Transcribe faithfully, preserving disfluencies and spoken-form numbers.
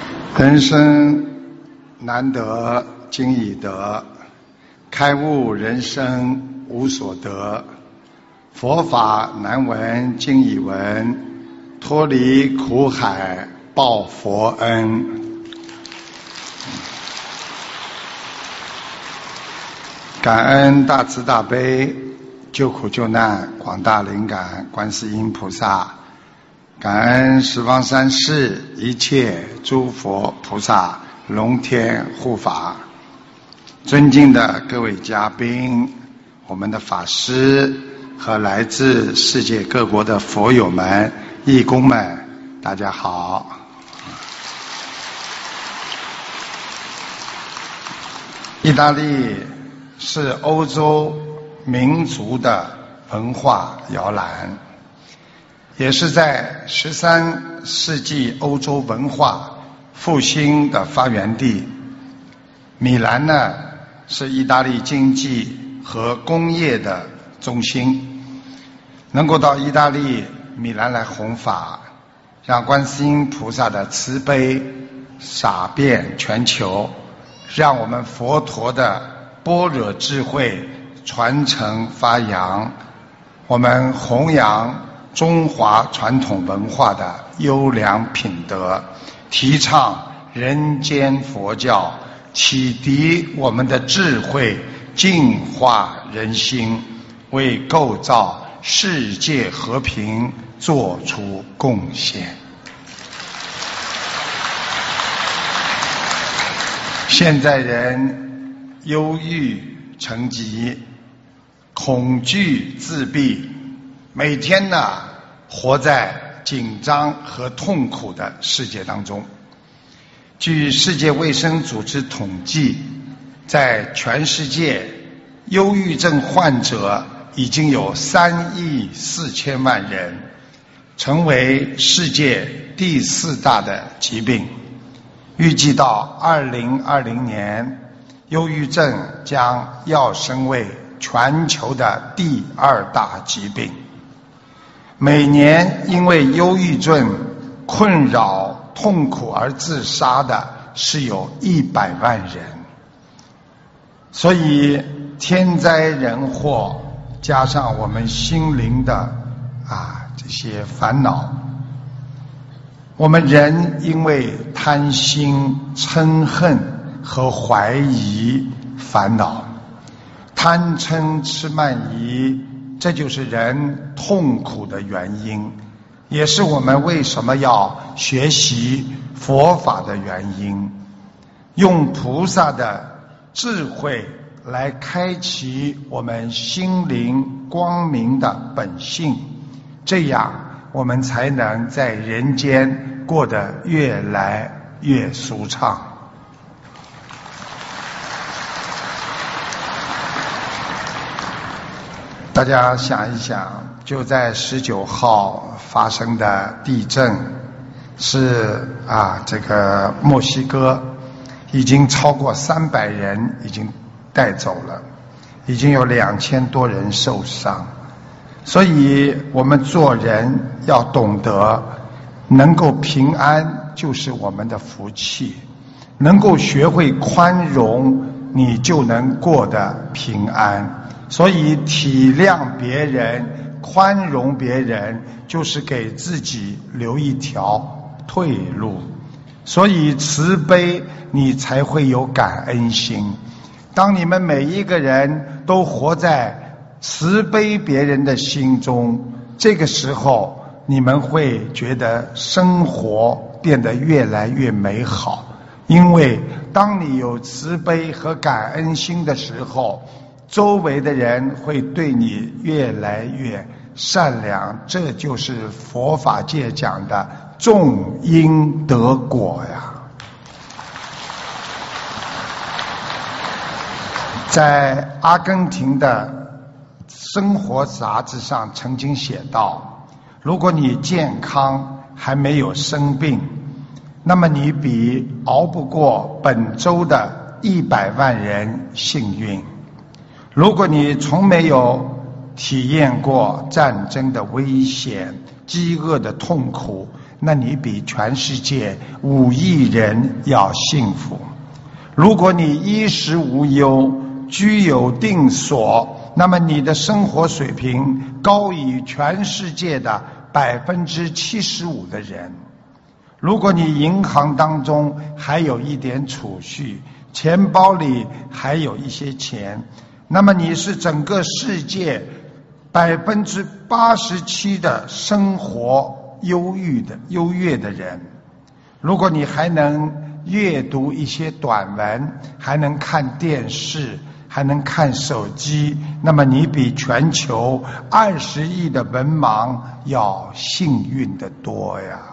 人生难得今已得，开悟人生无所得。佛法难闻今已闻，脱离苦海报佛恩。感恩大慈大悲救苦救难广大灵感观世音菩萨，感恩十方三世一切诸佛菩萨龙天护法，尊敬的各位嘉宾，我们的法师和来自世界各国的佛友们、义工们，大家好。意大利是欧洲民族的文化摇篮，也是在十三世纪欧洲文化复兴的发源地。米兰呢，是意大利经济和工业的中心。能够到意大利米兰来弘法，让观世音菩萨的慈悲洒遍全球，让我们佛陀的般若智慧传承发扬，我们弘扬中华传统文化的优良品德，提倡人间佛教，启迪我们的智慧，净化人心，为构造世界和平做出贡献。现在人忧郁成疾，恐惧自闭，每天呢活在紧张和痛苦的世界当中。据世界卫生组织统计，在全世界忧郁症患者已经有三亿四千万人，成为世界第四大的疾病。预计到二零二零年，忧郁症将跃升为全球的第二大疾病。每年因为忧郁症困扰痛苦而自杀的是有一百万人。所以天灾人祸加上我们心灵的啊这些烦恼，我们人因为贪心、嗔恨和怀疑烦恼，贪嗔痴慢疑，这就是人痛苦的原因，也是我们为什么要学习佛法的原因。用菩萨的智慧来开启我们心灵光明的本性，这样我们才能在人间过得越来越舒畅。大家想一想，就在十九号发生的地震，是啊，这个墨西哥已经超过三百人已经带走了，已经有两千多人受伤。所以我们做人要懂得，能够平安就是我们的福气，能够学会宽容，你就能过得平安。所以体谅别人，宽容别人，就是给自己留一条退路。所以慈悲，你才会有感恩心。当你们每一个人都活在慈悲别人的心中，这个时候你们会觉得生活变得越来越美好。因为当你有慈悲和感恩心的时候，周围的人会对你越来越善良，这就是佛法界讲的种因得果呀。在阿根廷的生活杂志上曾经写道，如果你健康还没有生病，那么你比熬不过本州的一百万人幸运。如果你从没有体验过战争的危险、饥饿的痛苦， 那你比全世界五亿人要幸福。如果你衣食无忧，居有定所，那么你的生活水平高于全世界的百分之七十五的人。如果你银行当中还有一点储蓄，钱包里还有一些钱，那么你是整个世界百分之八十七的生活忧郁的优越的人。如果你还能阅读一些短文，还能看电视，还能看手机，那么你比全球二十亿的文盲要幸运得多呀。